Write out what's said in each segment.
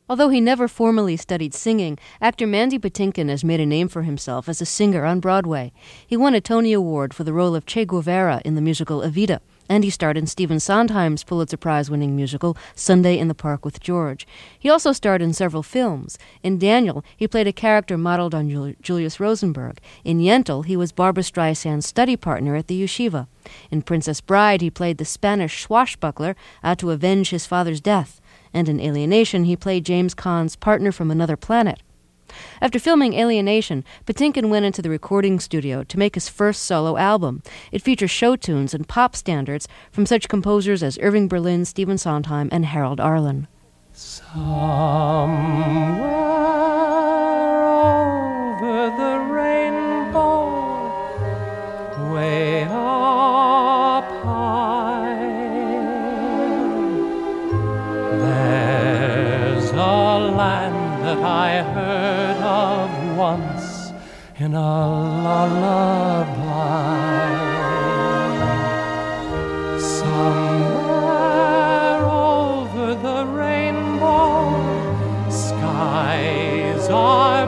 Although he never formally studied singing, actor Mandy Patinkin has made a name for himself as a singer on Broadway. He won a Tony Award for the role of Che Guevara in the musical Evita, and he starred in Stephen Sondheim's Pulitzer Prize-winning musical Sunday in the Park with George. He also starred in several films. In Daniel, he played a character modeled on Julius Rosenberg. In Yentl, he was Barbra Streisand's study partner at the yeshiva. In Princess Bride, he played the Spanish swashbuckler out to avenge his father's death. And in Alienation, he played James Caan's partner from another planet. After filming Alienation, Patinkin went into the recording studio to make his first solo album. It features show tunes and pop standards from such composers as Irving Berlin, Stephen Sondheim, and Harold Arlen. Somewhere over the rainbow, way up high, there's a land that I heard of once in a lullaby. Somewhere over the rainbow, skies are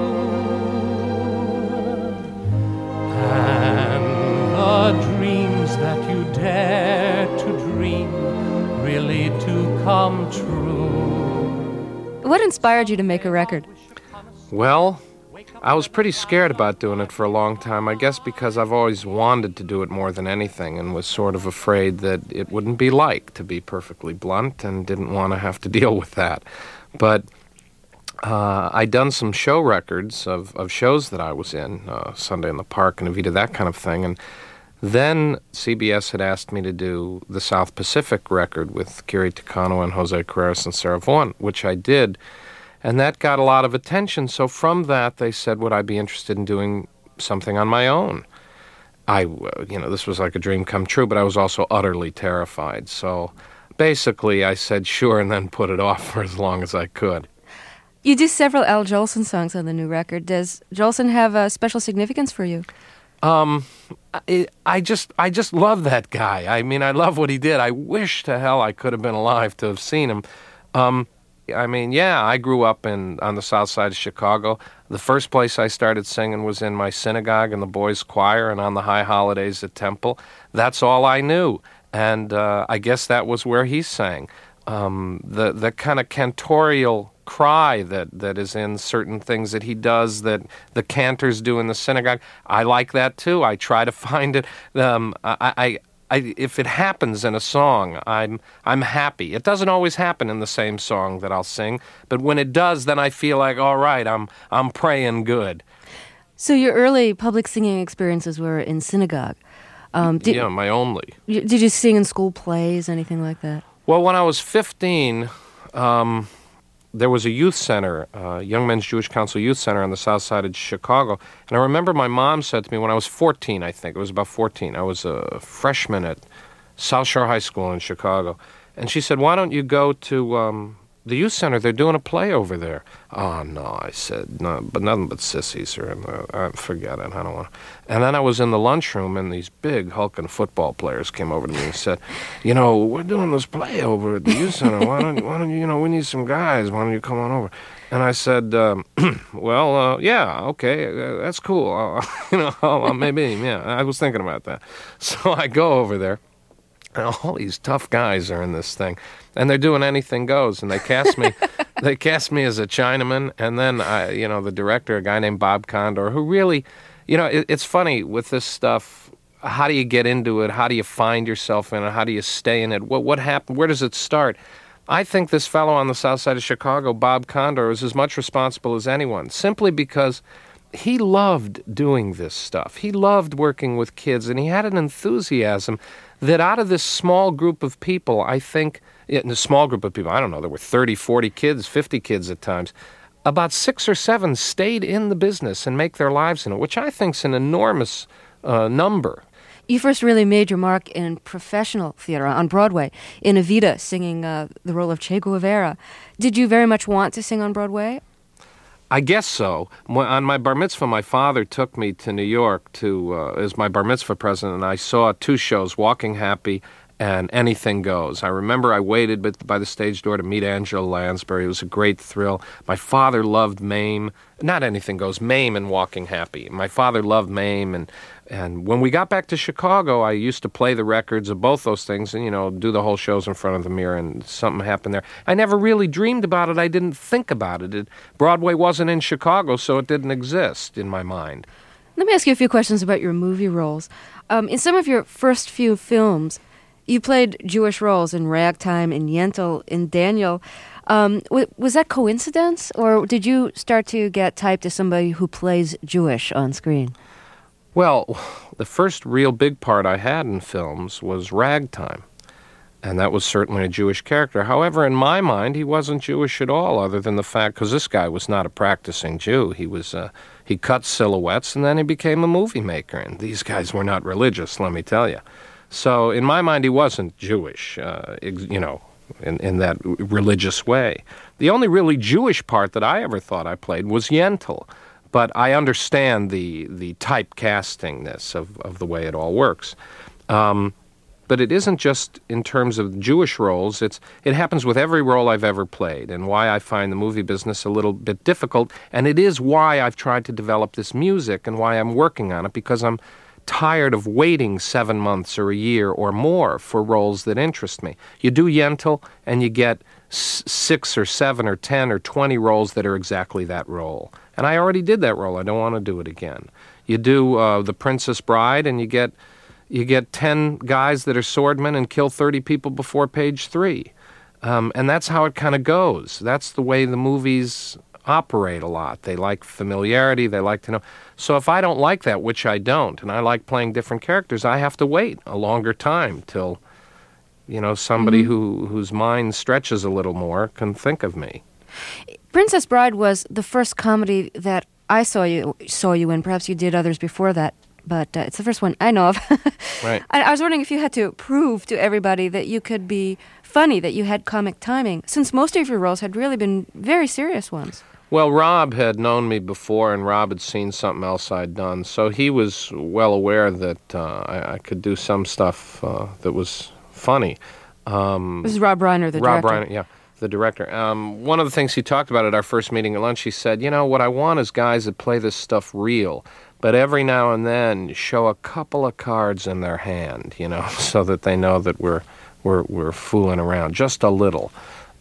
blue, and the dreams that you dare to dream really do come true. What inspired you to make a record? Well, I was pretty scared about doing it for a long time, I guess because I've always wanted to do it more than anything and was sort of afraid that it wouldn't be liked, to be perfectly blunt, and didn't want to have to deal with that. But I'd done some show records of shows that I was in, Sunday in the Park and Evita, that kind of thing, and then CBS had asked me to do the South Pacific record with Kiri Takano and Jose Carreras and Sarah Vaughan, which I did. And that got a lot of attention. So from that, they said, would I be interested in doing something on my own? This was like a dream come true, but I was also utterly terrified. So basically, I said sure and then put it off for as long as I could. You do several Al Jolson songs on the new record. Does Jolson have a special significance for you? I just love that guy. I mean, I love what he did. I wish to hell I could have been alive to have seen him. I grew up on the south side of Chicago. The first place I started singing was in my synagogue in the boys' choir and on the high holidays at Temple. That's all I knew. And I guess that was where he sang. The kind of cantorial cry that is in certain things that he does that the cantors do in the synagogue, I like that too. I try to find it. If it happens in a song, I'm happy. It doesn't always happen in the same song that I'll sing, but when it does, then I feel like, all right, I'm praying good. So your early public singing experiences were in synagogue. My only. Did you sing in school plays, anything like that? Well, when I was 15, there was a youth center, Young Men's Jewish Council Youth Center on the south side of Chicago. And I remember my mom said to me when I was 14, I think, it was about 14, I was a freshman at South Shore High School in Chicago. And she said, why don't you go to the youth center? They're doing a play over there. Oh, no, I said, no, but nothing but sissies. Forget it, I don't want to. And then I was in the lunchroom, and these big hulking football players came over to me and said, we're doing this play over at the youth center. Why don't you, we need some guys. Why don't you come on over? And I said, yeah, okay, that's cool. Maybe, yeah. I was thinking about that. So I go over there. And all these tough guys are in this thing, and they're doing anything goes. And they cast me, they cast me as a Chinaman, and then the director, a guy named Bob Condor, who really, it's funny with this stuff. How do you get into it? How do you find yourself in it? How do you stay in it? What happened? Where does it start? I think this fellow on the south side of Chicago, Bob Condor, is as much responsible as anyone, simply because he loved doing this stuff. He loved working with kids, and he had an enthusiasm that out of this small group of people, I think, in a small group of people, I don't know, there were 30, 40 kids, 50 kids at times, about 6 or 7 stayed in the business and make their lives in it, which I think is an enormous number. You first really made your mark in professional theater on Broadway, in Evita, singing the role of Che Guevara. Did you very much want to sing on Broadway? I guess so. On my bar mitzvah, my father took me to New York as my bar mitzvah present, and I saw 2 shows, Walking Happy and anything goes. I remember I waited by the stage door to meet Angela Lansbury. It was a great thrill. My father loved Mame. Not Anything Goes, Mame and Walking Happy. My father loved Mame, and when we got back to Chicago, I used to play the records of both those things and, do the whole shows in front of the mirror, and something happened there. I never really dreamed about it. I didn't think about it. Broadway wasn't in Chicago, so it didn't exist in my mind. Let me ask you a few questions about your movie roles. In some of your first few films, you played Jewish roles in Ragtime, in Yentl, in Daniel. Was that coincidence, or did you start to get typed as somebody who plays Jewish on screen? Well, the first real big part I had in films was Ragtime, and that was certainly a Jewish character. However, in my mind, he wasn't Jewish at all, other than the fact, because this guy was not a practicing Jew. He cut silhouettes, and then he became a movie maker, and these guys were not religious, let me tell you. So in my mind, he wasn't Jewish, in that religious way. The only really Jewish part that I ever thought I played was Yentl. But I understand the typecastingness of the way it all works. But it isn't just in terms of Jewish roles. It happens with every role I've ever played, and why I find the movie business a little bit difficult. And it is why I've tried to develop this music and why I'm working on it, because I'm tired of waiting 7 months or a year or more for roles that interest me. You do Yentl, and you get 6 or 7 or 10 or 20 roles that are exactly that role. And I already did that role. I don't want to do it again. You do The Princess Bride, and you get 10 guys that are swordmen and kill 30 people before page 3. And that's how it kind of goes. That's the way the movies operate a lot. They like familiarity. They like to know. So if I don't like that, which I don't, and I like playing different characters, I have to wait a longer time till, somebody whose mind stretches a little more can think of me. Princess Bride was the first comedy that I saw you in. Perhaps you did others before that, but it's the first one I know of. Right. I was wondering if you had to prove to everybody that you could be funny, that you had comic timing, since most of your roles had really been very serious ones. Well, Rob had known me before, and Rob had seen something else I'd done, so he was well aware that I could do some stuff that was funny. This is Rob Reiner, the director. Rob Reiner, yeah, the director. One of the things he talked about at our first meeting at lunch, he said, what I want is guys that play this stuff real, but every now and then show a couple of cards in their hand, so that they know that we're fooling around just a little.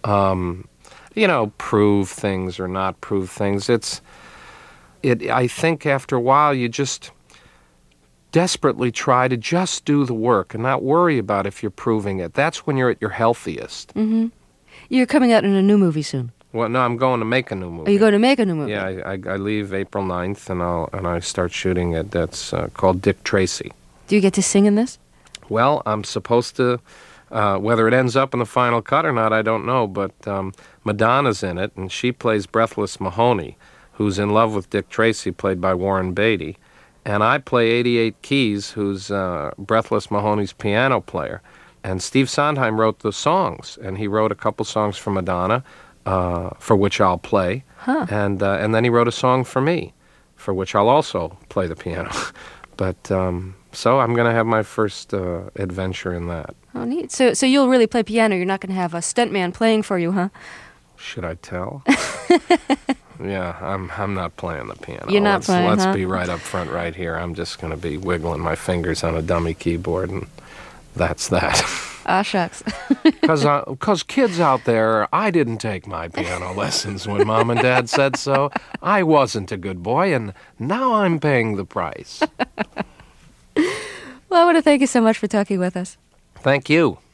Prove things or not prove things. I think after a while you just desperately try to just do the work and not worry about if you're proving it. That's when you're at your healthiest. Mm-hmm. You're coming out in a new movie soon. Well, no, I'm going to make a new movie. Are you going to make a new movie? Yeah, I leave April 9th, and I start shooting it. That's called Dick Tracy. Do you get to sing in this? Well, I'm supposed to. Whether it ends up in the final cut or not, I don't know, but Madonna's in it, and she plays Breathless Mahoney, who's in love with Dick Tracy, played by Warren Beatty, and I play 88 Keys, who's Breathless Mahoney's piano player. And Steve Sondheim wrote the songs, and he wrote a couple songs for Madonna, for which I'll play, and then he wrote a song for me, for which I'll also play the piano. But so I'm going to have my first adventure in that. Oh, neat. So you'll really play piano. You're not going to have a stuntman playing for you, huh? Should I tell? Yeah, I'm not playing the piano. You're not playing, Let's huh? be right up front right here. I'm just going to be wiggling my fingers on a dummy keyboard, and that's that. Ah, shucks. Because kids out there, I didn't take my piano lessons when Mom and Dad said so. I wasn't a good boy, and now I'm paying the price. Well, I want to thank you so much for talking with us. Thank you.